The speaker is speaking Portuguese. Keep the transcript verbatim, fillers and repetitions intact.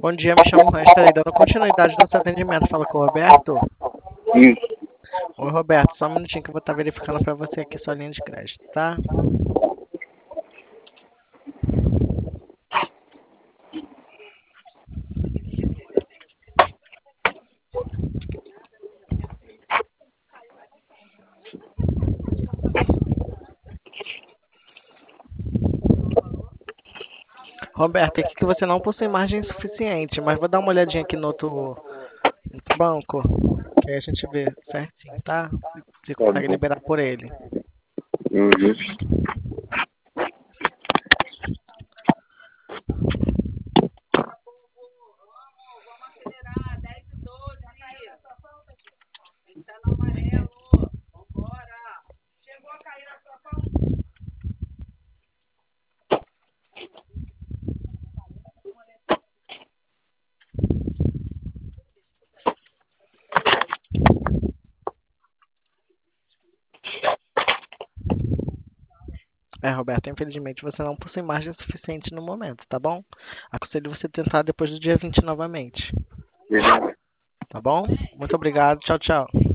Bom dia, me chamo Juan, estarei dando continuidade ao nosso atendimento. Fala com o Roberto. Isso. Oi, Roberto, só um minutinho que eu vou estar verificando para você aqui sua linha de crédito, tá? Roberto, aqui que você não possui margem suficiente, mas vou dar uma olhadinha aqui no outro, no outro banco, que aí a gente vê certinho, tá? Se, se Tá consegue bom. liberar por ele. Uhum. É, Roberto, infelizmente você não possui margem suficiente no momento, tá bom? Aconselho você tentar depois do dia vinte novamente, Beleza. tá bom? Muito obrigado, tchau, tchau.